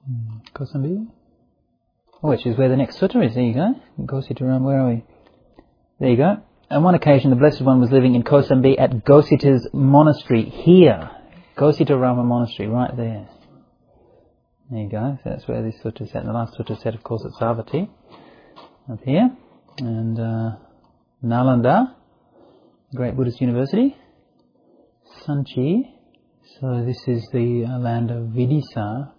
Kosambi. Oh, which is where the next sutta is. There you go. Gositaram, where are we? There you go. On one occasion, the Blessed One was living in Kosambi at Gosita's monastery here. Gositarama monastery, right there. There you go. So that's where this sutta is at. And the last sutta is set, of course, at Savatthi. Up here. And Nalanda, great Buddhist university. Sanchi. So this is the land of Vidisa.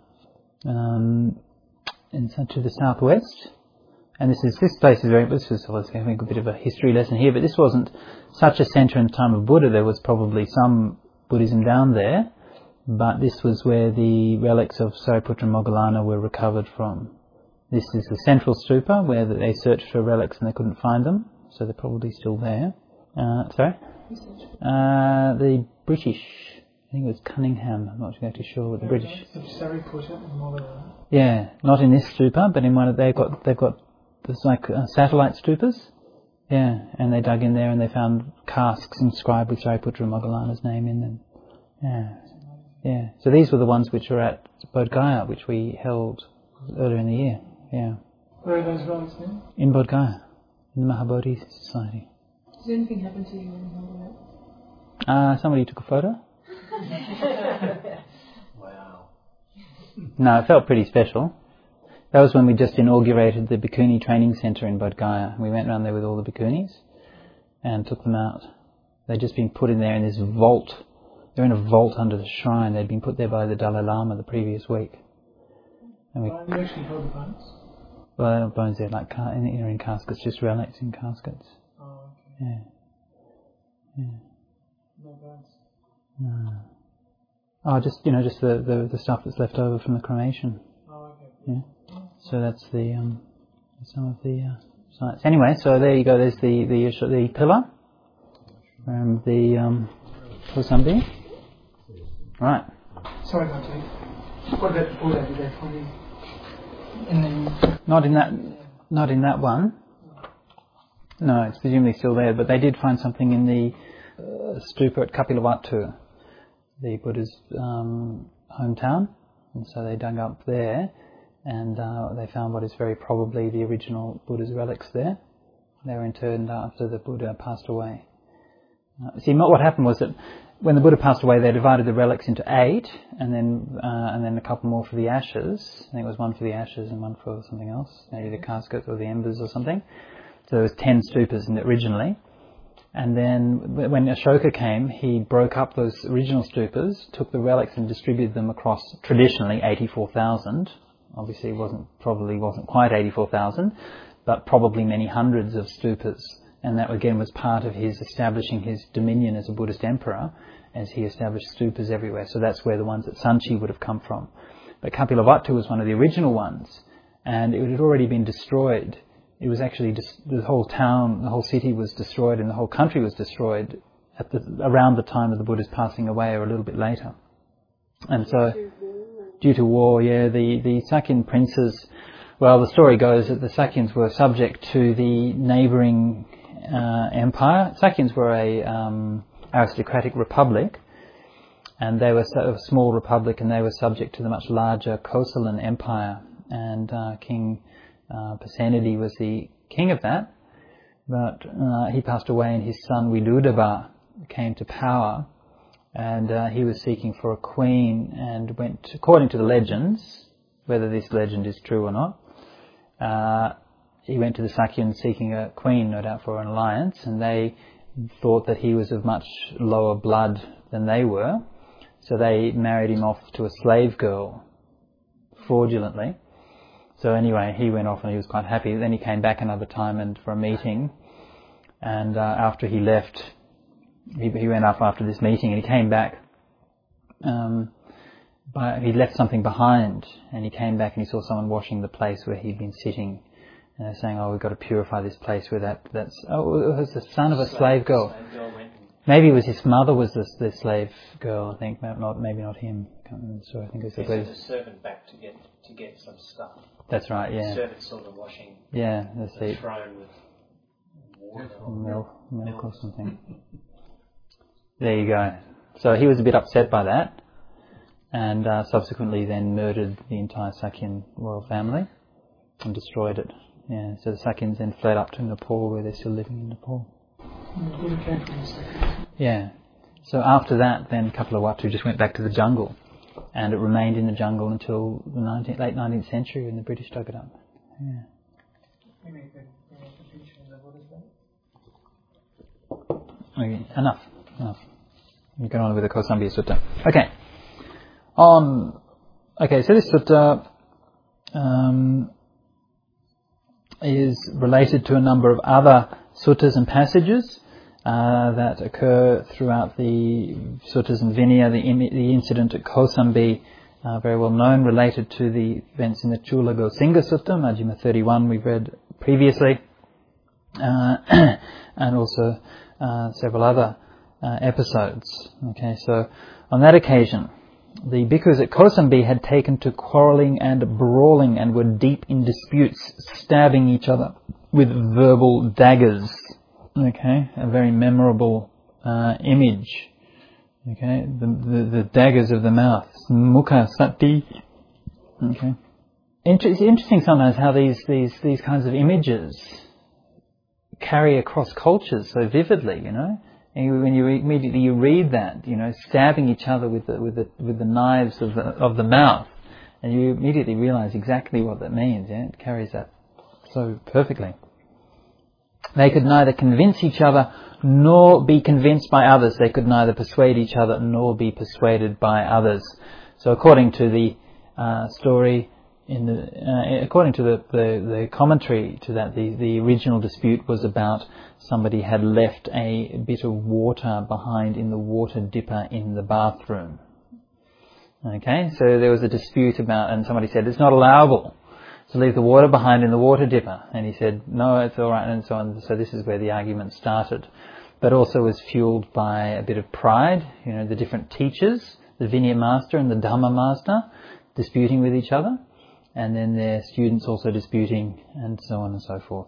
To the southwest, and this place is very. This was having a bit of a history lesson here, but this wasn't such a centre in the time of Buddha. There was probably some Buddhism down there, but this was where the relics of Sariputra and Moggallana were recovered from. This is the central stupa where they searched for relics and they couldn't find them, so they're probably still there. The British. I think it was Cunningham. I'm not exactly sure what the British. Yeah, not in this stupa, but in one of they've got there's like satellite stupas. Yeah, and they dug in there and they found casks inscribed with Sariputra and Moggallana's name in them. Yeah. So these were the ones which are at Bodh Gaya, which we held earlier in the year. Yeah. Where are those relics now? In Bodh Gaya, in the Mahabodhi Society. Did anything happen to you when you held it? Somebody took a photo. Wow. No, it felt pretty special. That was when we just inaugurated the Bhikkhuni training centre in Bodh Gaya. We went around there with all the Bhikkhunis and took them out. They'd just been put in there in this vault. They're in a vault under the shrine. They'd been put there by the Dalai Lama the previous week. And you actually held the bones? Well, they're not bones, they're like in caskets, just relics in caskets. Oh, okay. Yeah. No bones? No. Oh, just the stuff that's left over from the cremation. Oh, okay. Yeah. So that's the some of the sites. Anyway, so there you go. There's the pillar from the Kosambi. Right. Sorry, Bhante. What about the Buddha? Did they find him in the... Not in that one. No, it's presumably still there. But they did find something in the stupa at Kapilavatthu, the Buddha's hometown, and so they dug up there, and they found what is very probably the original Buddha's relics there. They were interred after the Buddha passed away. See, what happened was that when the Buddha passed away, they divided the relics into 8, and then a couple more for the ashes. I think it was one for the ashes and one for something else, maybe the casket or the embers or something. So there was 10 stupas originally. And then when Ashoka came, he broke up those original stupas, took the relics and distributed them across traditionally 84,000. Obviously probably wasn't quite 84,000, but probably many hundreds of stupas. And that again was part of his establishing his dominion as a Buddhist emperor, as he established stupas everywhere. So that's where the ones at Sanchi would have come from. But Kapilavatthu was one of the original ones, and it had already been destroyed. It was actually the whole town, the whole city was destroyed, and the whole country was destroyed around the time of the Buddha's passing away, or a little bit later. And so, due to war, the Sakyan princes. Well, the story goes that the Sakyans were subject to the neighbouring empire. Sakyans were a aristocratic republic, and they were a small republic, and they were subject to the much larger Kosalan empire. And King Pasenadi was the king of that, but he passed away, and his son Vidudaba came to power, and he was seeking for a queen, and went, according to the legends, whether this legend is true or not, he went to the Sakyans seeking a queen, no doubt for an alliance, and they thought that he was of much lower blood than they were, so they married him off to a slave girl, fraudulently. So anyway, he went off and he was quite happy. Then he came back another time and for a meeting, and after he left, he went up after this meeting, and he came back. He left something behind, and he came back and he saw someone washing the place where he'd been sitting, and they're saying, "Oh, we've got to purify this place where it was the son of a slave girl. Maybe it was his mother was the slave girl. I think maybe not him. I can't remember the story. I think it was he sent a servant back to get some stuff. That's right. Yeah. The servant saw the washing. Yeah, that's the it. throne with water, milk or something. There you go. So he was a bit upset by that, and subsequently then murdered the entire Sakyan royal family and destroyed it. Yeah, so the Sakyans then fled up to Nepal, where they're still living in Nepal. Yeah. So after that, then Kapilavatthu just went back to the jungle, and it remained in the jungle until the late 19th century when the British dug it up. Yeah. Okay, enough. You go on with the Kausambhiya Sutta. Okay. So this sutta is related to a number of other suttas and passages that occur throughout the suttas and Vinaya. The incident at Kausambhi, very well known, related to the events in the Chula Gosinga Sutta, Majjhima 31, we've read previously, and also several other episodes. Okay, so on that occasion, the bhikkhus at Kausambhi had taken to quarrelling and brawling and were deep in disputes, stabbing each other with verbal daggers. Okay, a very memorable image. Okay, the daggers of the mouth, mukha sati. Okay, it's interesting sometimes how these kinds of images carry across cultures so vividly. You know, and when you immediately read that, you know, stabbing each other with the knives of the mouth, and you immediately realise exactly what that means. Yeah, it carries that so perfectly. They could neither convince each other nor be convinced by others. They could neither persuade each other nor be persuaded by others. So, according to the story, according to the commentary to that, the original dispute was about somebody had left a bit of water behind in the water dipper in the bathroom. Okay, so there was a dispute about, and somebody said it's not allowable to leave the water behind in the water dipper, and he said no, it's all right, and so on. So this is where the argument started, but also was fueled by a bit of pride. You know, the different teachers, the Vinaya master and the Dhamma master, disputing with each other, and then their students also disputing, and so on and so forth.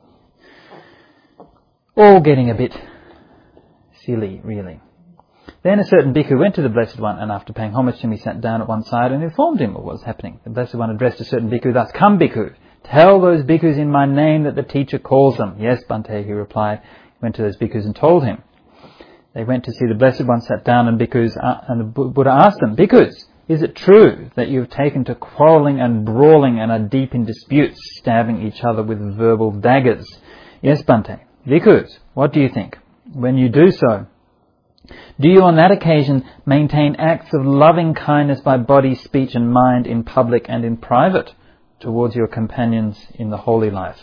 All getting a bit silly, really. Then a certain bhikkhu went to the Blessed One, and after paying homage to him, he sat down at one side and informed him of what was happening. The Blessed One addressed a certain bhikkhu thus: "Come, bhikkhu, tell those bhikkhus in my name that the teacher calls them." "Yes, Bhante," he replied. He went to those bhikkhus and told him. They went to see the Blessed One, sat down, and the Buddha asked them, "Bhikkhus, is it true that you have taken to quarrelling and brawling and are deep in disputes, stabbing each other with verbal daggers?" "Yes, Bhante." "Bhikkhus, what do you think? When you do so, do you on that occasion maintain acts of loving kindness by body, speech and mind in public and in private towards your companions in the holy life?"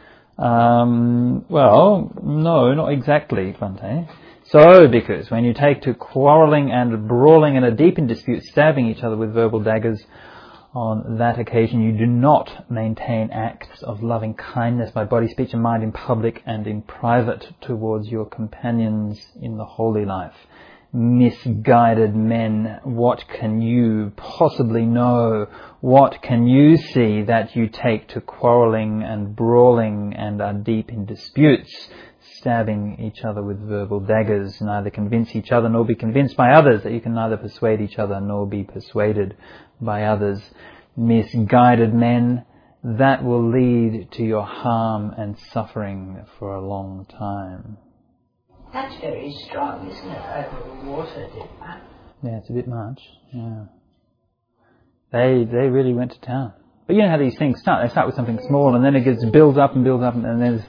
Well, no, not exactly, Bhante. "So, bhikkhus, when you take to quarrelling and brawling and are deep in dispute, stabbing each other with verbal daggers, on that occasion you do not maintain acts of loving kindness by body, speech and mind in public and in private towards your companions in the holy life. Misguided men, what can you possibly know? What can you see that you take to quarrelling and brawling and are deep in disputes, stabbing each other with verbal daggers, neither convince each other nor be convinced by others, that you can neither persuade each other nor be persuaded by others? Misguided men, that will lead to your harm and suffering for a long time." That's very strong, isn't it, over a water dipper? Yeah, it's a bit much. Yeah, they really went to town. But you know how these things start. They start with something small, and then it gets builds up, and then there's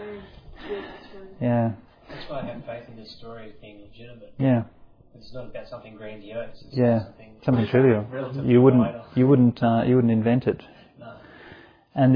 yeah. That's why I have faith in this story as being legitimate. Yeah. It's not about something grandiose. It's something trivial. You wouldn't invent it. No. And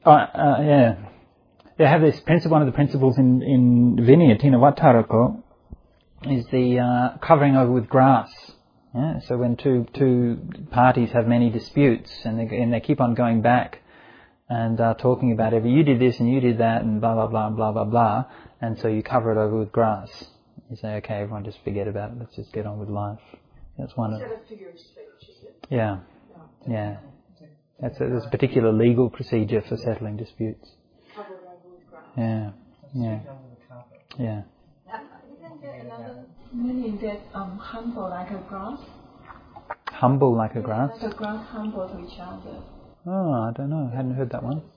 they have this principle. One of the principles in Vinaya, Tinavattarako, is the covering over with grass. Yeah? So when two parties have many disputes and they keep on going back and talking about you did this and you did that and blah blah blah and blah blah blah, and so you cover it over with grass. You say, okay, everyone just forget about it. Let's just get on with life. That's one of. Is that a figure of speech? Is it? Yeah, yeah. There's a particular legal procedure for settling disputes. Cover it over with grass. Yeah, yeah, yeah. Isn't there another meaning that humble like a grass? humble like a grass. Like a grass humble to each other. Oh, I don't know. I hadn't heard that one.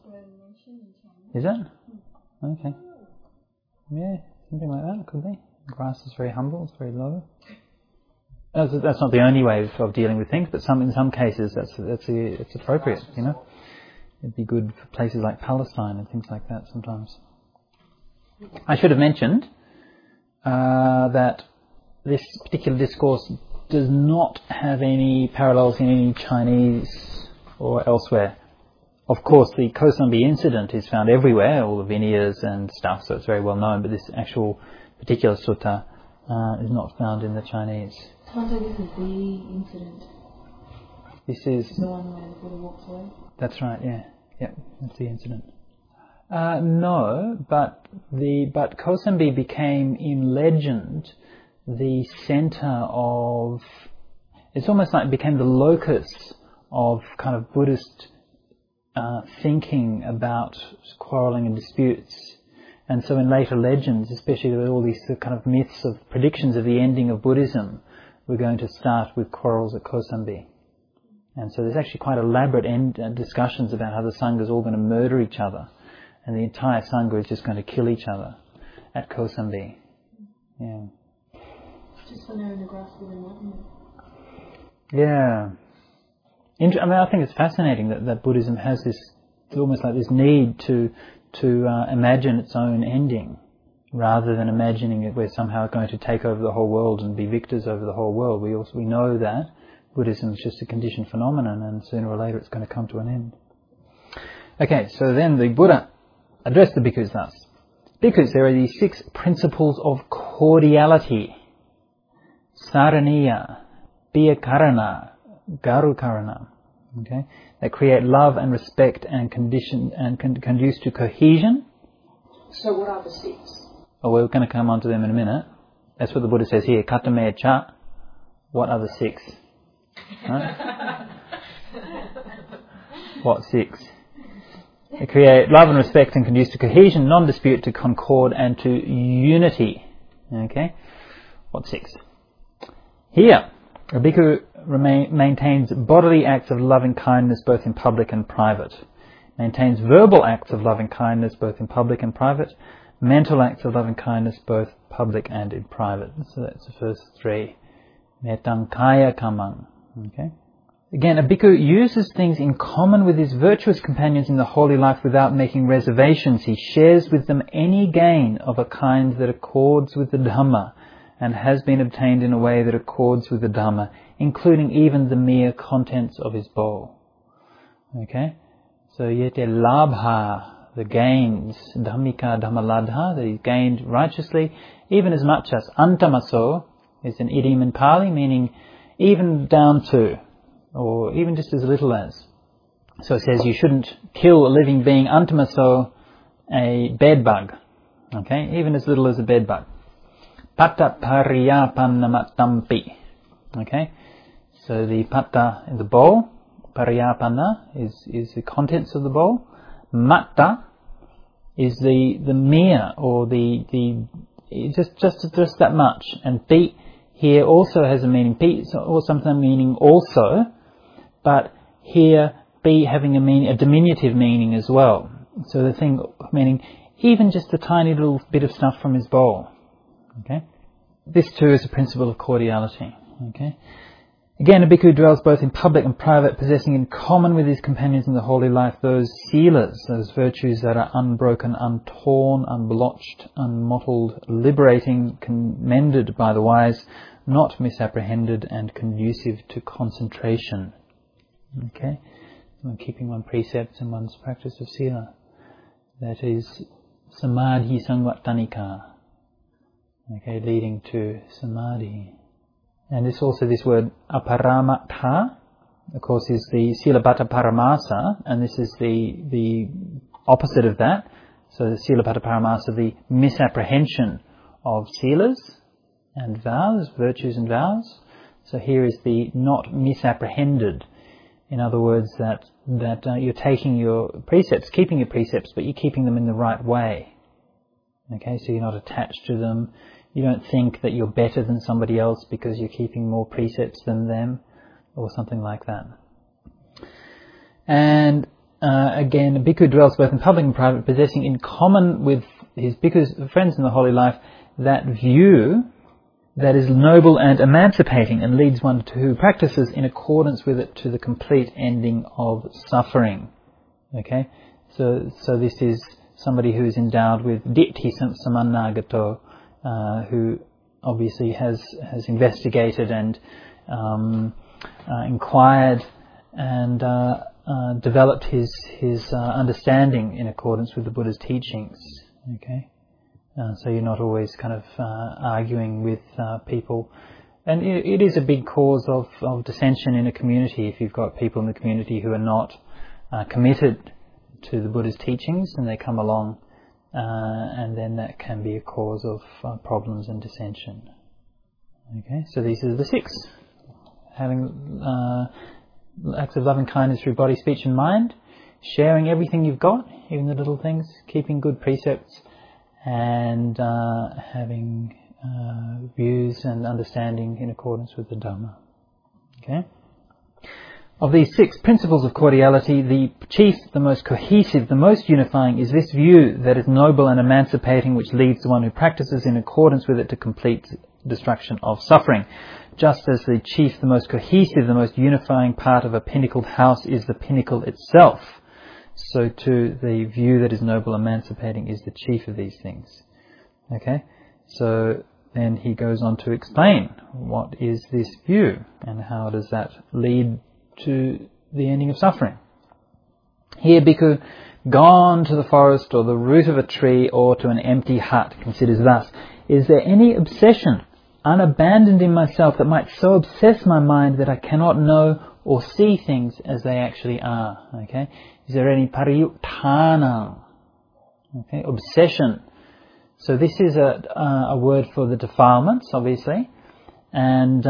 Is it? Okay. Yeah, something like that could be. Grass is very humble, it's very low. That's not the only way of dealing with things, but in some cases it's appropriate, you know. It'd be good for places like Palestine and things like that sometimes. I should have mentioned that this particular discourse does not have any parallels in any Chinese or elsewhere. Of course, the Kosambi incident is found everywhere, all the Vinayas and stuff, so it's very well known, but this actual particular sutta is not found in the Chinese. This is the incident. This is the one where the Buddha walks away? That's right, yeah. Yeah, that's the incident. No, but Kosambi became, in legend, the centre of... It's almost like it became the locus of kind of Buddhist thinking about quarrelling and disputes. And so in later legends, especially with all these kind of myths of predictions of the ending of Buddhism, we're going to start with quarrels at Kosambi. And so there's actually quite elaborate discussions about how the Sangha is all going to murder each other. And the entire Sangha is just going to kill each other at Kosambi. Yeah. Just when they're in the grass with enlightenment. Yeah. I think it's fascinating that Buddhism has this, almost like this need to imagine its own ending, rather than imagining it we're somehow going to take over the whole world and be victors over the whole world. We know that Buddhism is just a conditioned phenomenon, and sooner or later it's going to come to an end. Okay, so then the Buddha addressed the bhikkhus thus. Bhikkhus, there are these 6 principles of cordiality. Saraniya, Biyakarana, Garukarana. Okay, that create love and respect and conduce to cohesion. So what are the 6? Oh, we're going to come on to them in a minute. That's what the Buddha says here. Katame cha. What are the 6? Right? What 6? They create love and respect and conduce to cohesion, non-dispute, to concord and to unity. Okay? What 6? Here, a bhikkhu maintains bodily acts of loving kindness both in public and private. Maintains verbal acts of loving kindness both in public and private. Mental acts of loving kindness both public and in private. So that's the first 3. Metang kaya kamang. Okay. Again, a bhikkhu uses things in common with his virtuous companions in the holy life without making reservations. He shares with them any gain of a kind that accords with the Dhamma and has been obtained in a way that accords with the Dhamma, including even the mere contents of his bowl. Okay? So yete labha, the gains, dhammika dhammaladha, that he gained righteously, even as much as antamaso is an idiom in Pali, meaning even down to, or even just as little as. So it says you shouldn't kill a living being antamaso, a bed bug. Okay? Even as little as a bed bug. Patta pariyapannamatampi. Okay? So the patta in the bowl, pariyapanna is the contents of the bowl. Matta is the mere, or the just that much. And pi here also has a meaning. Pi or something meaning also, but here pi having a diminutive meaning as well. So the thing meaning even just a tiny little bit of stuff from his bowl. Okay? This too is a principle of cordiality. Okay? Again, a bhikkhu dwells both in public and private, possessing in common with his companions in the holy life those silas, those virtues that are unbroken, untorn, unblotched, unmottled, liberating, commended by the wise, not misapprehended, and conducive to concentration. Okay? So keeping one precepts and one's practice of sila. That is samadhi sangvattanika. Okay, leading to samadhi. And this word aparamatha, of course, is the silabhata paramasa, and this is the opposite of that. So the silabhata paramasa, the misapprehension of silas and vows, virtues and vows. So here is the not misapprehended. In other words, that you're taking your precepts, keeping your precepts, but you're keeping them in the right way. Okay, so you're not attached to them. You don't think that you're better than somebody else because you're keeping more precepts than them. or something like that. And again, a bhikkhu dwells both in public and private, possessing in common with his bhikkhus, friends in the holy life, that view that is noble and emancipating and leads one to who practices in accordance with it to the complete ending of suffering. Okay? So this is somebody who is endowed with ditthi samanagato, who obviously has investigated and inquired and developed his understanding in accordance with the Buddha's teachings. Okay? So you're not always kind of arguing with people. And it is a big cause of dissension in a community if you've got people in the community who are not committed to the Buddha's teachings, and they come along, and then that can be a cause of problems and dissension. Okay, so these are the 6. Having acts of loving kindness through body, speech and mind, sharing everything you've got, even the little things, keeping good precepts, and having views and understanding in accordance with the Dhamma. Okay? Of these 6 principles of cordiality, the chief, the most cohesive, the most unifying is this view that is noble and emancipating, which leads the one who practices in accordance with it to complete destruction of suffering. Just as the chief, the most cohesive, the most unifying part of a pinnacled house is the pinnacle itself, so too the view that is noble, emancipating is the chief of these things. Okay? So then he goes on to explain what is this view and how does that lead to the ending of suffering. Here, bhikkhu, gone to the forest or the root of a tree or to an empty hut, considers thus: is there any obsession unabandoned in myself that might so obsess my mind that I cannot know or see things as they actually are? Okay, is there any pariyuttana? Okay, obsession. So this is a word for the defilements, obviously, and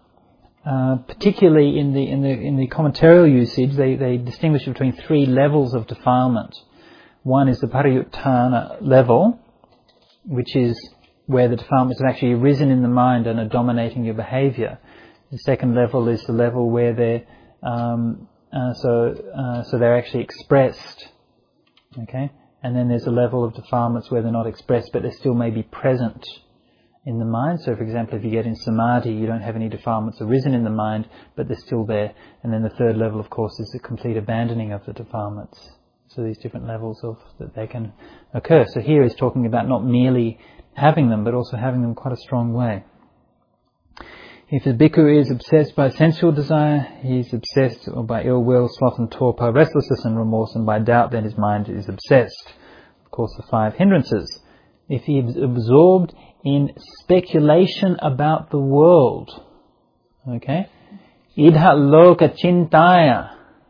particularly in the commentarial usage, they distinguish between 3 levels of defilement. One is the pariyuttana level, which is where the defilements have actually arisen in the mind and are dominating your behaviour. The second level is the level where they're so they're actually expressed. Okay, and then there's a level of defilements where they're not expressed, but they still may be present in the mind. So, for example, if you get in samadhi, you don't have any defilements arisen in the mind, but they're still there. And then the third level, of course, is the complete abandoning of the defilements. So these different levels of that they can occur. So here he's talking about not merely having them, but also having them in quite a strong way. If a bhikkhu is obsessed by sensual desire, he is obsessed by ill will, sloth and torpor, restlessness and remorse, and by doubt, then his mind is obsessed. Of course, the 5 hindrances. If he is absorbed in speculation about the world, okay, idha loka chintaya.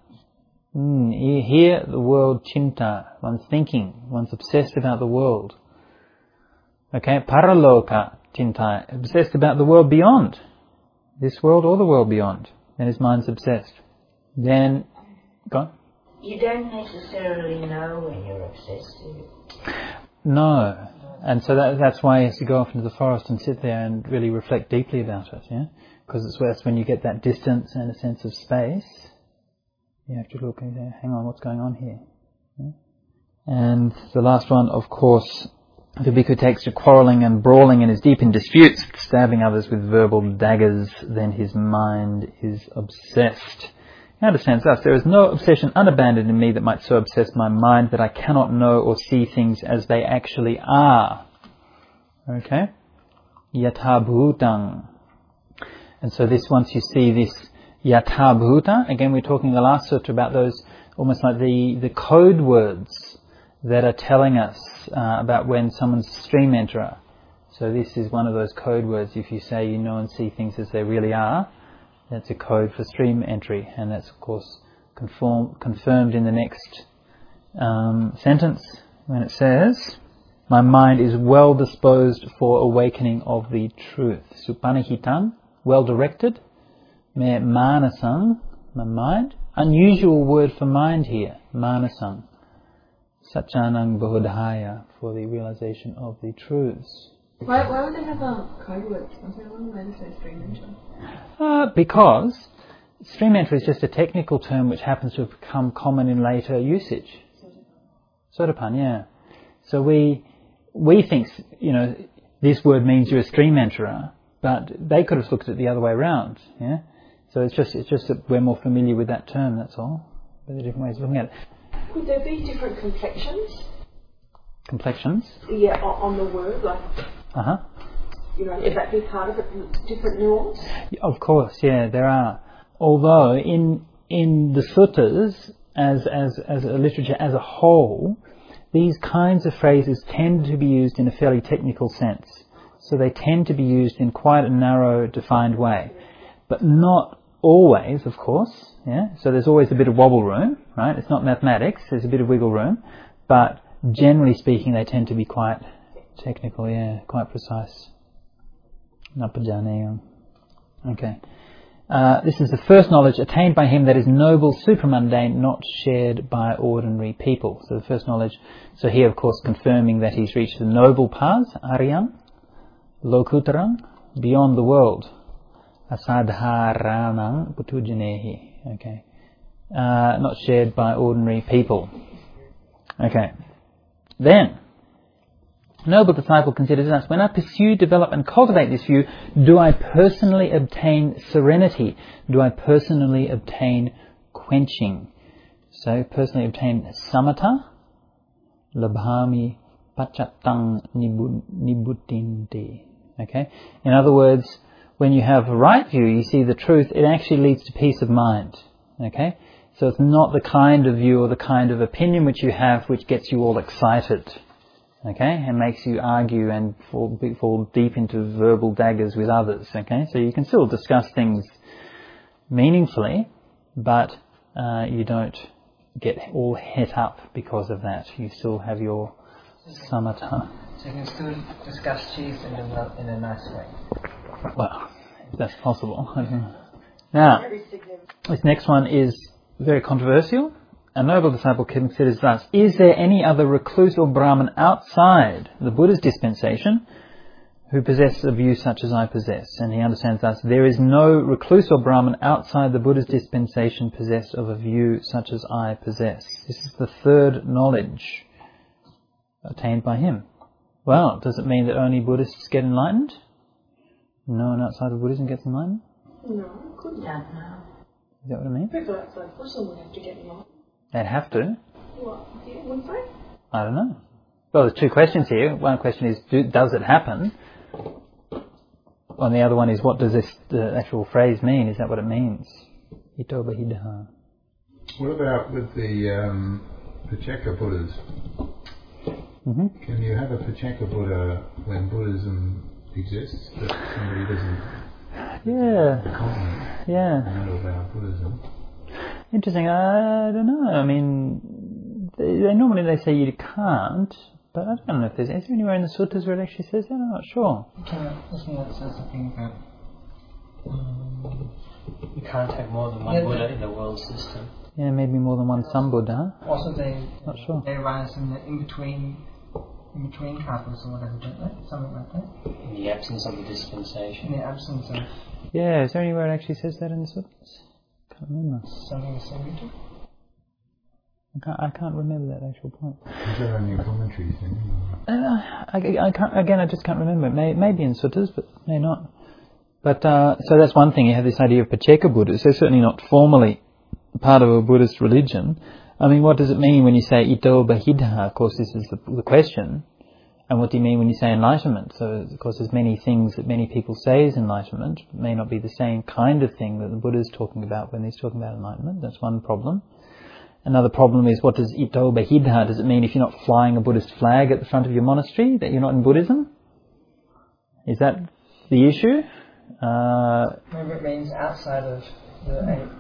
Here the word chinta, one's thinking, one's obsessed about the world. Okay, paraloka chintaya, obsessed about the world beyond this world or the world beyond, then his mind's obsessed. Then, go on. You don't necessarily know when you're obsessed, do you? No. And so that's why he has to go off into the forest and sit there and really reflect deeply about it, yeah? Because that's when you get that distance and a sense of space. You have to look and say, hang on, what's going on here? Yeah? And the last one, of course, the bhikkhu takes to quarrelling and brawling and is deep in disputes, stabbing others with verbal daggers, then his mind is obsessed. He understands thus: there is no obsession unabandoned in me that might so obsess my mind that I cannot know or see things as they actually are. Okay? Yatha bhutang. And so this, once you see this yatha bhuta, again we're talking in the last sutra about those almost like the code words that are telling us about when someone's a stream enterer. So this is one of those code words. If you say you know and see things as they really are, that's a code for stream entry, and that's of course confirmed in the next sentence when it says, my mind is well disposed for awakening of the truth. Supanahitam, well directed. Me manasam, my mind. Unusual word for mind here, manasam. Satchanang Bodhaya, for the realization of the truths. Why would they have code words? Why would they say stream entry? Because stream enterer is just a technical term which happens to have become common in later usage. Sotapan, yeah. So we think, this word means you're a stream enterer, but they could have looked at it the other way around, yeah. So it's just that we're more familiar with that term. That's all. There are different ways of looking at it. Could there be different complexions? Complexions? Yeah, on the word, like. Would that be part of it? Different nuance? Of course, yeah, there are. Although in the suttas, as a literature as a whole, these kinds of phrases tend to be used in a fairly technical sense. So they tend to be used in quite a narrow, defined way. But not always, of course, yeah. So there's always a bit of wobble room, right? It's not mathematics, there's a bit of wiggle room. But generally speaking, they tend to be quite technical, yeah, quite precise. Okay. This is the first knowledge attained by him that is noble, supramundane, not shared by ordinary people. So the first knowledge, so here of course confirming that he's reached the noble paths, Aryan, Lokutarang, beyond the world, Asadharanang Putujanehi. Okay. Not shared by ordinary people. Okay. Then, noble disciple considers us, when I pursue, develop and cultivate this view, do I personally obtain serenity? Do I personally obtain quenching? So, personally obtain samatha, labhami pachattang nibuddhinte. Okay? In other words, when you have a right view, you see the truth, it actually leads to peace of mind. Okay? So it's not the kind of view or the kind of opinion which you have which gets you all excited. Okay, and makes you argue and fall deep into verbal daggers with others. Okay, so you can still discuss things meaningfully, but you don't get all het up because of that. You still have your samatha. So you can still discuss cheese in a nice way. Well, if that's possible. Now, this next one is very controversial. A noble disciple considers thus, is there any other recluse or Brahmin outside the Buddha's dispensation who possesses a view such as I possess? And he understands thus, there is no recluse or Brahmin outside the Buddha's dispensation possessed of a view such as I possess. This is the third knowledge attained by him. Well, does it mean that only Buddhists get enlightened? No one outside of Buddhism gets enlightened? No, couldn't. Don't know. Is that what I mean? People outside Buddhism would have to get enlightened. They'd have to. What? Yeah, wouldn't they? I don't know. Well, there's two questions here. One question is, does it happen? And the other one is, what does the actual phrase mean? Is that what it means? Ito Bahidha. What about with the Pacceka Buddhas? Mm-hmm. Can you have a Pacceka Buddha when Buddhism exists, but somebody doesn't know about Buddhism? Interesting. I don't know. I mean, normally they say you can't, but I don't know if is there anywhere in the suttas where it actually says that? I'm not sure. Isn't that says something about You can't have more than one Buddha in the world system. Yeah, maybe more than one Sambuddha. also they Not sure. they rise in between couples or whatever, don't they? Something like that. In the absence of the dispensation. In the absence of Yeah, is there anywhere it actually says that in the suttas? Can't remember. something similar. I can't remember that actual point. Is that on your commentaries then? I just can't remember. Maybe in suttas, but may not. But so that's one thing. You have this idea of Pacceka Buddhas. They're certainly not formally part of a Buddhist religion. I mean, what does it mean when you say Ito Bahidha? Of course, this is the question. And what do you mean when you say enlightenment? So, of course, there's many things that many people say is enlightenment. It may not be the same kind of thing that the Buddha is talking about when he's talking about enlightenment. That's one problem. Another problem is, what does Ito Bahidha? Does it mean if you're not flying a Buddhist flag at the front of your monastery, that you're not in Buddhism? Is that the issue? Maybe it means outside of the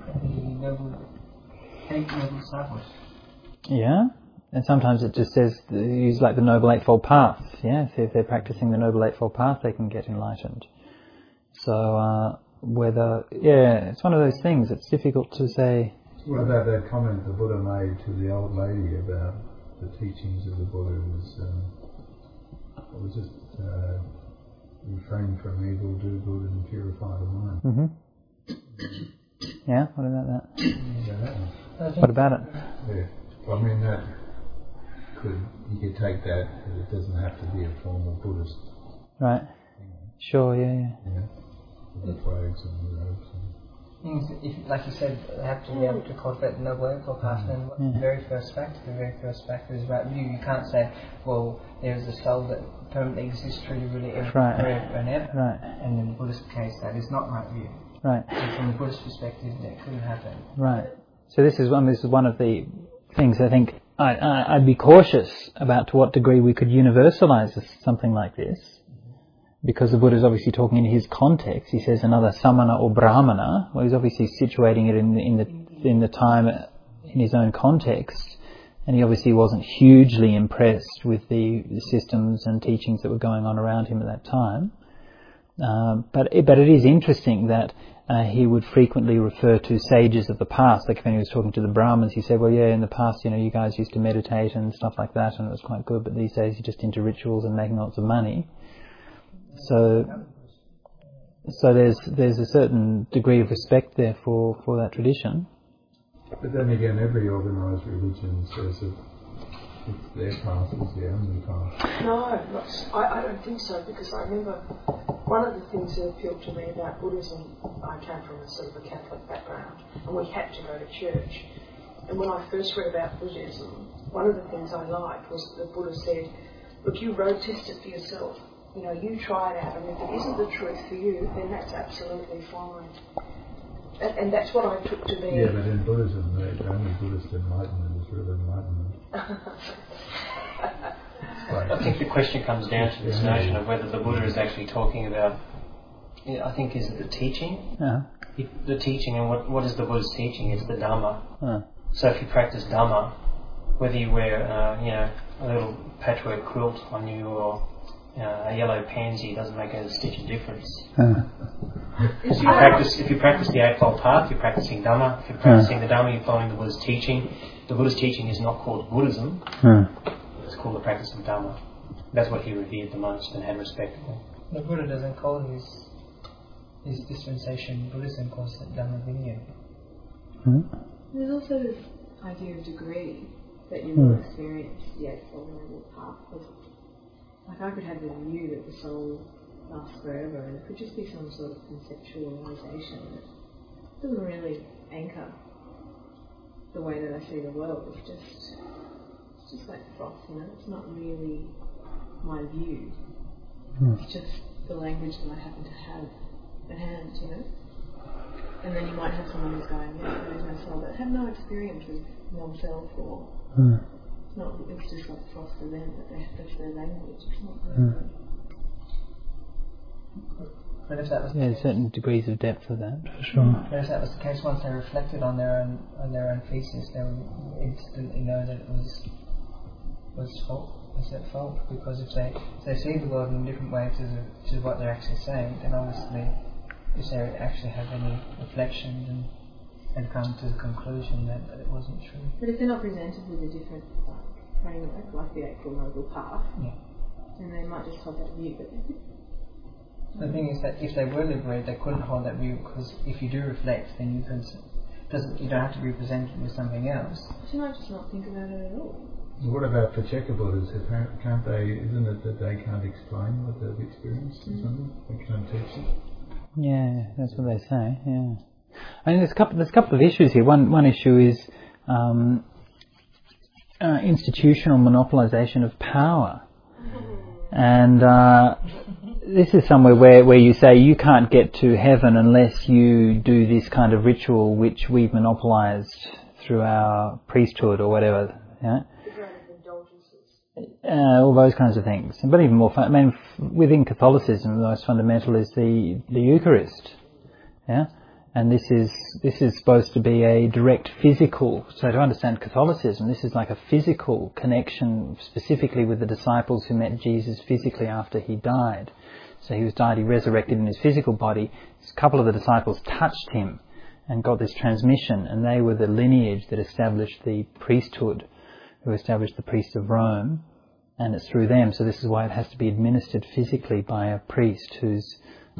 eight noble disciples. Yeah. And sometimes it just says, use like the Noble Eightfold Path. Yeah, so if they're practicing the Noble Eightfold Path, they can get enlightened. So, it's one of those things. It's difficult to say. What about that comment the Buddha made to the old lady about the teachings of the Buddha was just refrain from evil, do good, and purify the mind. Mm-hmm. Yeah, what about that? Yeah, that one. What about it? Yeah. I mean, you could take that, but it doesn't have to be a formal Buddhist. Right. Sure, yeah. The flags and the robes. If, like you said, they have to be able to cultivate the noble ego path, then the very first factor is right view. You can't say, well, there's a soul that permanently exists truly, really, forever and ever. Right. And in the Buddhist case, that is not right view. Right. So from the Buddhist perspective, that couldn't happen. Right. So this is one of the things I think I'd be cautious about, to what degree we could universalize something like this. Because the Buddha is obviously talking in his context. He says another samana or brahmana. Well, he's obviously situating it in the time, in his own context, and he obviously wasn't hugely impressed with the systems and teachings that were going on around him at that time. But it is interesting that he would frequently refer to sages of the past. Like when he was talking to the Brahmins, he said, "Well, yeah, in the past, you guys used to meditate and stuff like that, and it was quite good. But these days, you're just into rituals and making lots of money." So there's a certain degree of respect there for that tradition. But then again, every organised religion says that their path is the only path. No, I don't think so, because I remember one of the things that appealed to me about Buddhism, I came from a sort of a Catholic background, and we had to go to church. And when I first read about Buddhism, one of the things I liked was that the Buddha said, look, you road test it for yourself. You try it out, and if it isn't the truth for you, then that's absolutely fine. And that's what I took to be. Yeah, but in Buddhism, the only Buddhist enlightenment is real enlightenment. I think the question comes down to this notion of whether the Buddha is actually talking about, I think, is it the teaching? The teaching, and what is the Buddha's teaching? It's the Dhamma. So if you practice Dhamma, whether you wear, a little patchwork quilt on you or a yellow pansy, doesn't make a stitch of difference. If you practice the Eightfold Path, you're practicing Dhamma. If you're practicing the Dhamma, you're following the Buddha's teaching. The Buddha's teaching is not called Buddhism. It's called the practice of Dhamma. That's what he revered the most and had respect for. The Buddha doesn't call his dispensation Buddhism, calls it Dhamma Vinaya. There's also this idea of degree that you will experience the Eightfold Noble Path. Like I could have the view that the soul lasts forever, and it could just be some sort of conceptualization that doesn't really anchor the way that I see the world. It's just like froth, It's not really my view. It's just the language that I happen to have at hand, And then you might have someone who's going, there's no soul, but have no experience with non-self or... It's just like froth for them, but that's their language. It's not really... But if that was there's certain degrees of depth of that, for sure. But if that was the case, once they reflected on their own thesis, they would instantly know that it was fault. It's at fault, because if they see the world in a different way to what they're actually saying, then obviously, if they actually have any reflection and come to the conclusion that it wasn't true. But if they're not presented with a different framework, like the Eightfold Noble Path, then they might just hold that view. The thing is that if they were liberated, they couldn't hold that view, because if you do reflect, then you don't have to be presented with something else. But you might just not think about it at all. What about Pacceka Buddhas? Isn't it that they can't explain what they've experienced or something? They can't teach it? Yeah, that's what they say, I mean, there's a couple of issues here. One issue is institutional monopolization of power. And this is somewhere where you say you can't get to heaven unless you do this kind of ritual which we've monopolized through our priesthood or whatever. All those kinds of things. But even more within Catholicism, the most fundamental is the Eucharist. And this is supposed to be a direct physical. So to understand Catholicism, this is like a physical connection, specifically with the disciples who met Jesus physically after he died. So he resurrected in his physical body. A couple of the disciples touched him and got this transmission, and they were the lineage that established the priesthood, who established the priests of Rome. and it's through them. So this is why it has to be administered physically by a priest who's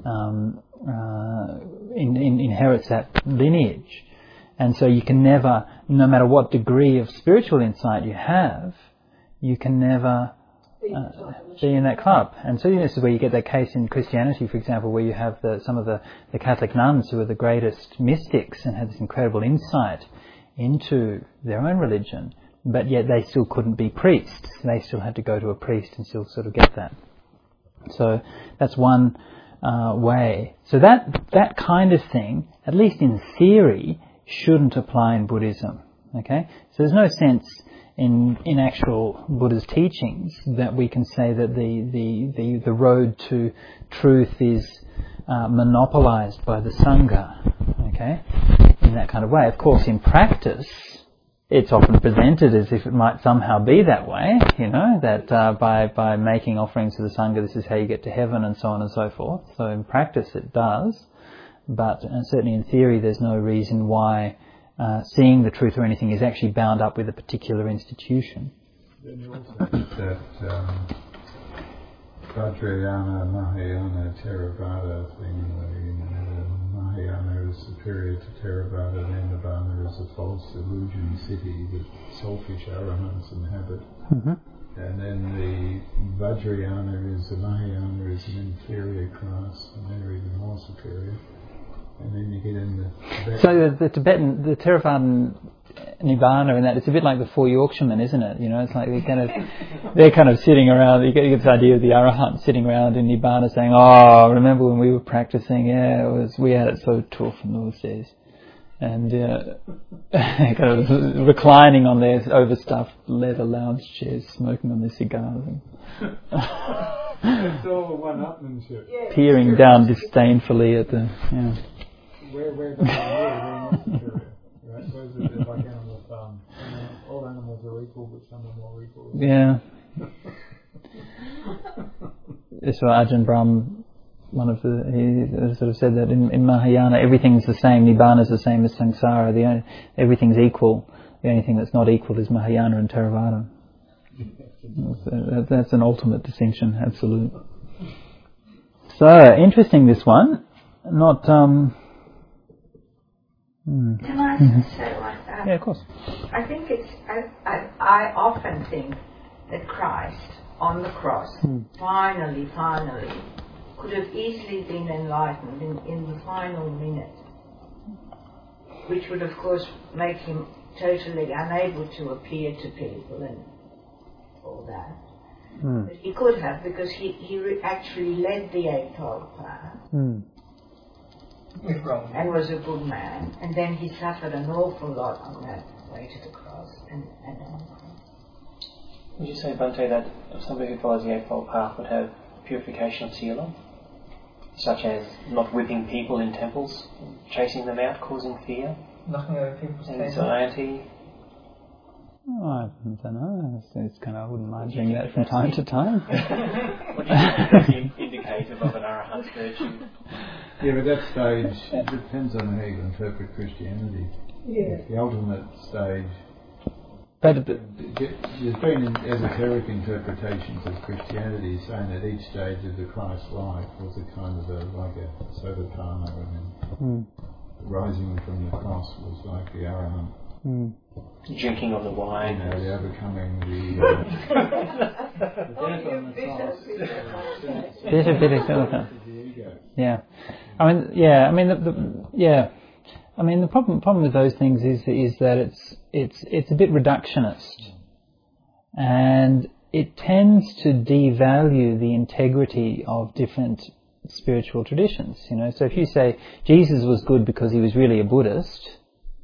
inherits that lineage. And so you can never, no matter what degree of spiritual insight you have, you can never be in that club. And so this is where you get that case in Christianity, for example, where you have some of the Catholic nuns who are the greatest mystics and had this incredible insight into their own religion, but yet they still couldn't be priests. They still had to go to a priest and still sort of get that. So that's one way. So that kind of thing, at least in theory, shouldn't apply in Buddhism. Okay? So there's no sense in actual Buddha's teachings that we can say that the road to truth is monopolized by the Sangha. Okay? In that kind of way. Of course, in practice, it's often presented as if it might somehow be that way, that by making offerings to the Sangha, this is how you get to heaven and so on and so forth. So in practice it does, but certainly in theory there's no reason why seeing the truth or anything is actually bound up with a particular institution. Then you also have that Vajrayana, Mahayana, Theravada thing, Mahayana is superior to Theravada, and Nibbana is a false illusion city that selfish arahants inhabit. Mm-hmm. And then the Vajrayana is, the Mahayana is an inferior class, and they're even more superior. And then you get in the Tibetan. So the Tibetan, the Theravadan Nibbana and that, it's a bit like the Four Yorkshiremen, isn't it? It's like they're kind of sitting around, you get this idea of the Arahant sitting around in Nibbana saying, oh, remember when we were practicing, we had it so tough in those days. And kind of reclining on their overstuffed leather lounge chairs, smoking on their cigars. It's all one-upmanship. Peering down disdainfully at the... Yeah. We're not superior, right? Whereas it's like Animal Farm. All animals are equal, but some are more equal. Yeah. That's why Ajahn Brahm, he sort of said that in Mahayana everything's the same, Nibbana is the same as Samsara, everything's equal. The only thing that's not equal is Mahayana and Theravada. That's an ultimate distinction, absolute. So, interesting this one. Not... Can I say like that? Yeah, of course. I think I often think that Christ on the cross finally could have easily been enlightened in the final minute, which would of course make him totally unable to appear to people and all that. But he could have, because he actually led the Eightfold Path. And was a good man, and then he suffered an awful lot on that way to the cross. Would you say, Bhante, that somebody who follows the Eightfold Path would have purification of sila, such as not whipping people in temples, chasing them out, causing fear, knocking over people's anxiety? Oh, I don't know. It's kind of, I wouldn't mind doing that from time to time. What do you think is indicative of an arahant's virtue? Yeah, but that stage, it depends on how you interpret Christianity. Yeah. The ultimate stage. But there's been esoteric interpretations of Christianity saying that each stage of the Christ life was a kind of like a sotapanna, and rising from the cross was like the arahant. Drinking of the wine. The overcoming the Yeah. I mean, the problem with those things is that it's a bit reductionist, and it tends to devalue the integrity of different spiritual traditions. So if you say Jesus was good because he was really a Buddhist,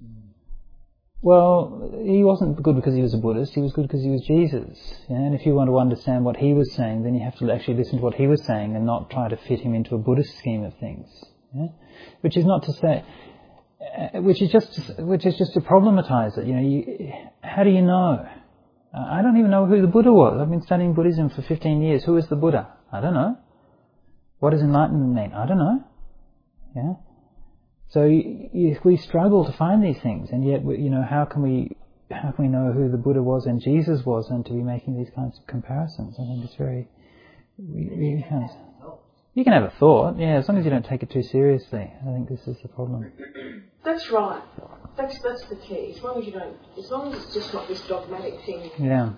well, he wasn't good because he was a Buddhist, he was good because he was Jesus. And if you want to understand what he was saying, then you have to actually listen to what he was saying and not try to fit him into a Buddhist scheme of things. Which is not to say, which is just to problematize it. How do you know? I don't even know who the Buddha was. I've been studying Buddhism for 15 years. Who is the Buddha? I don't know. What does enlightenment mean? I don't know. So we struggle to find these things, and yet how can we how can we know who the Buddha was and Jesus was, and to be making these kinds of comparisons? I think it's very... You can have a thought, yeah, as long as you don't take it too seriously. I think this is the problem. That's right. That's the key. As long as it's just not this dogmatic thing. Yeah.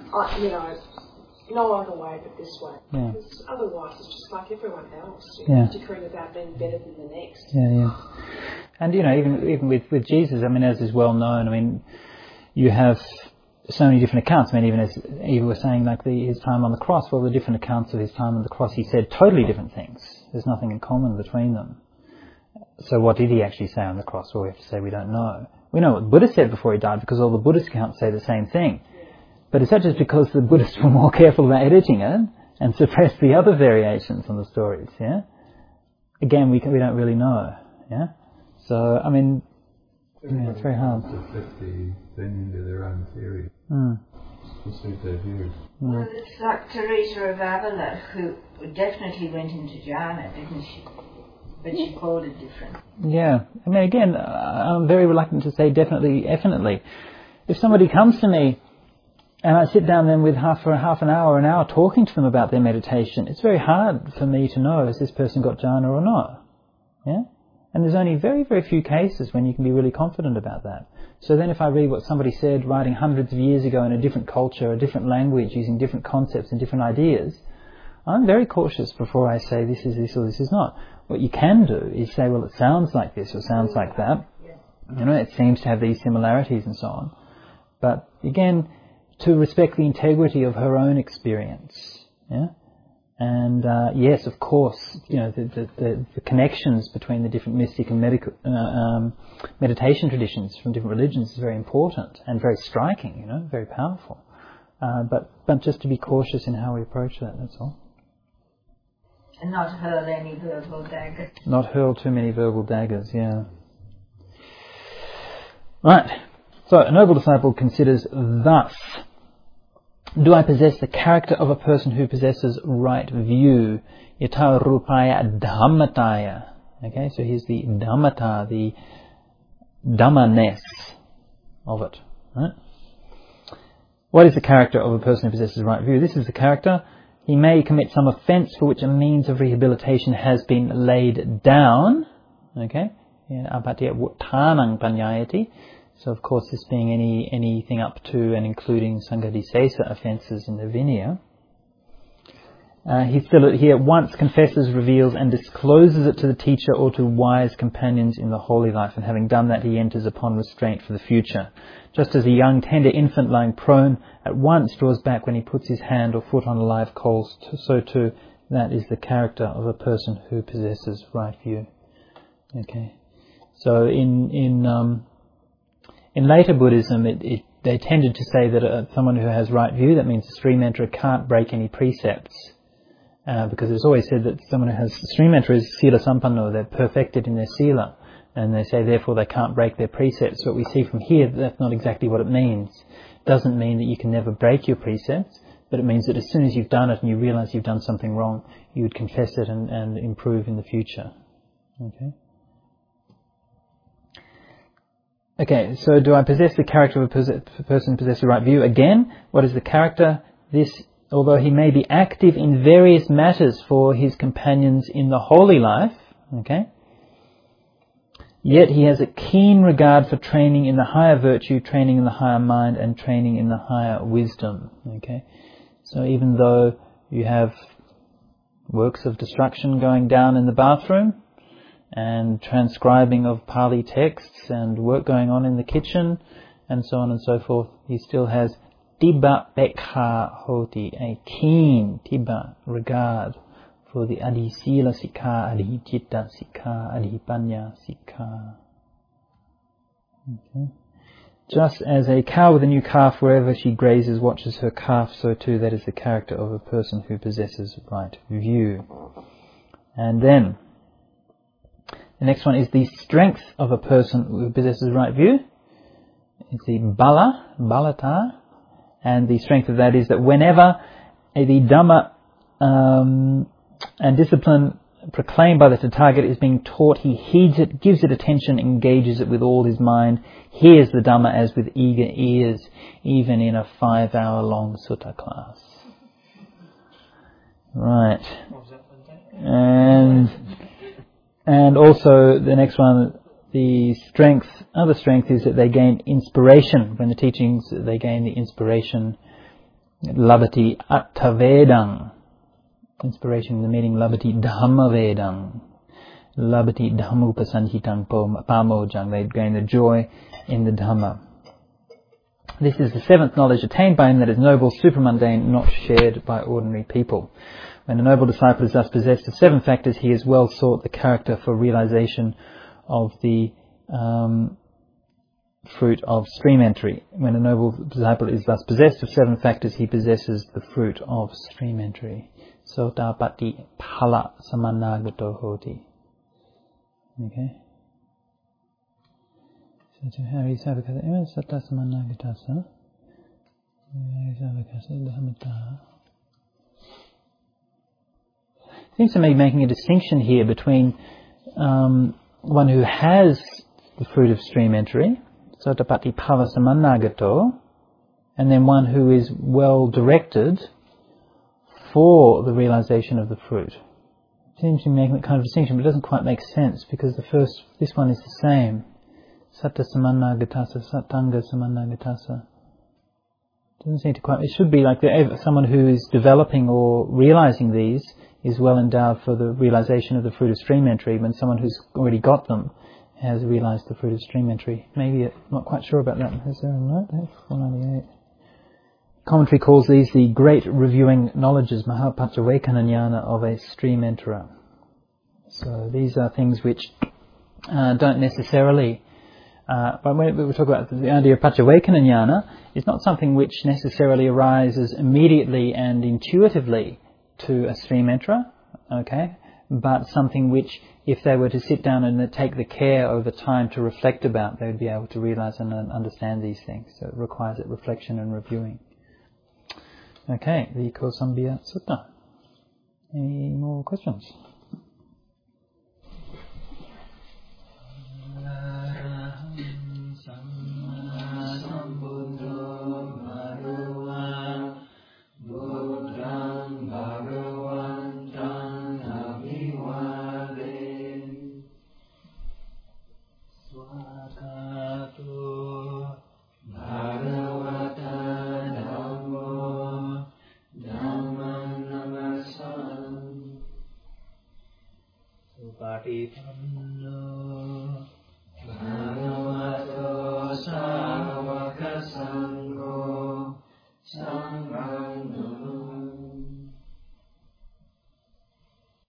No other way but this way. Yeah. Because otherwise it's just like everyone else. Declaring about being better than the next. Yeah. And even with Jesus, as is well known, you have so many different accounts. Even as Eva was saying, like his time on the cross, well, the different accounts of his time on the cross, he said totally different things. There's nothing in common between them. So what did he actually say on the cross? Well, we have to say we don't know. We know what the Buddha said before he died, because all the Buddhist accounts say the same thing. But is that just because the Buddhists were more careful about editing it and suppressed the other variations on the stories? Yeah. Again, we don't really know. Yeah. So it's very hard. To fit the thing into their own theory. To suit their views. Well, it's like Teresa of Avila, who definitely went into jhana, didn't she? But she called it different. Yeah. Again, I'm very reluctant to say definitely. If somebody comes to me and I sit down then with for half an hour talking to them about their meditation, it's very hard for me to know, has this person got jhana or not? Yeah? And there's only very, very few cases when you can be really confident about that. So then if I read what somebody said writing hundreds of years ago in a different culture, a different language, using different concepts and different ideas, I'm very cautious before I say this is this or this is not. What you can do is say, well, it sounds like this or sounds like that. It seems to have these similarities and so on. But again, to respect the integrity of her own experience. Yeah? And yes, of course, the connections between the different mystic and meditation traditions from different religions is very important and very striking, very powerful. But just to be cautious in how we approach that, that's all. And not hurl any verbal daggers. Not hurl too many verbal daggers, yeah. Right. So, a noble disciple considers thus: do I possess the character of a person who possesses right view? Yata rupaya dhammataya. Okay, so here's the dhammata, the dhamma-ness of it. Right? What is the character of a person who possesses right view? This is the character. He may commit some offence for which a means of rehabilitation has been laid down. Okay, apatya vuttanang panyayati. So, of course, this being anything up to and including sanghadisesa offences in the Vinaya. He at once confesses, reveals and discloses it to the teacher or to wise companions in the holy life, and having done that he enters upon restraint for the future. Just as a young tender infant lying prone at once draws back when he puts his hand or foot on a live coal, so too that is the character of a person who possesses right view. Okay, so in later Buddhism, they tended to say that someone who has right view, that means a Sri Mantra, can't break any precepts. Because it's always said that someone who has Sri Mantra is Sila Sampanno, they're perfected in their Sila. And they say therefore they can't break their precepts. What we see from here, that's not exactly what it means. It doesn't mean that you can never break your precepts, but it means that as soon as you've done it and you realise you've done something wrong, you would confess it and improve in the future. Okay. Okay, so do I possess the character of a person possessing right view? Again, what is the character? This, although he may be active in various matters for his companions in the holy life, okay, yet he has a keen regard for training in the higher virtue, training in the higher mind, and training in the higher wisdom. Okay, so even though you have works of destruction going down in the bathroom, and transcribing of Pali texts and work going on in the kitchen and so on and so forth, he still has tibba pekha hoti, a keen tibba regard for the adi sila sikha, adi citta sikha, adi panya sikha. Okay. Just as a cow with a new calf, wherever she grazes, watches her calf, so too that is the character of a person who possesses right view. And then the next one is the strength of a person who possesses right view. It's the balata, and the strength of that is that whenever the Dhamma and discipline proclaimed by the Tathagata is being taught, he heeds it, gives it attention, engages it with all his mind, hears the Dhamma as with eager ears, even in a 5-hour-long sutta class. Right. And also the next one, the other strength is that they gain inspiration. When the teachings, they gain the inspiration. Labati attavedang. Inspiration in the meaning labati dhammavedang. Labati dhammupasanhitang pamojang. They gain the joy in the Dhamma. This is the 7th knowledge attained by him that is noble, supramundane, not shared by ordinary people. When a noble disciple is thus possessed of 7 factors, he has well sought the character for realization of the fruit of stream entry. When a noble disciple is thus possessed of 7 factors, he possesses the fruit of stream entry. Sotapatti phala samanagato hoti. Okay. So to Hari Savakasa, Sata Samanagatasa, Savakasa Dhamata. Seems to me making a distinction here between one who has the fruit of stream entry, Sotapatti phala samanagato, and then one who is well directed for the realization of the fruit. It seems to be making that kind of distinction, but it doesn't quite make sense because this one is the same. Satta samanagatasa, sattanga samanagatasa. Doesn't seem to quite. It should be like someone who is developing or realizing these is well endowed for the realization of the fruit of stream entry, when someone who's already got them has realized the fruit of stream entry. Maybe I'm not quite sure about that. Is there a note there? 498. Commentary calls these the great reviewing knowledges, Mahapachavekana of a stream enterer. So these are things which don't necessarily, but when we talk about the idea of Pachavekana jnana, it's not something which necessarily arises immediately and intuitively to a stream enterer, okay, but something which, if they were to sit down and take the care over time to reflect about, they would be able to realize and understand these things. So it requires that reflection and reviewing. Okay, the Kosambhya Sutta. Any more questions? Patipanno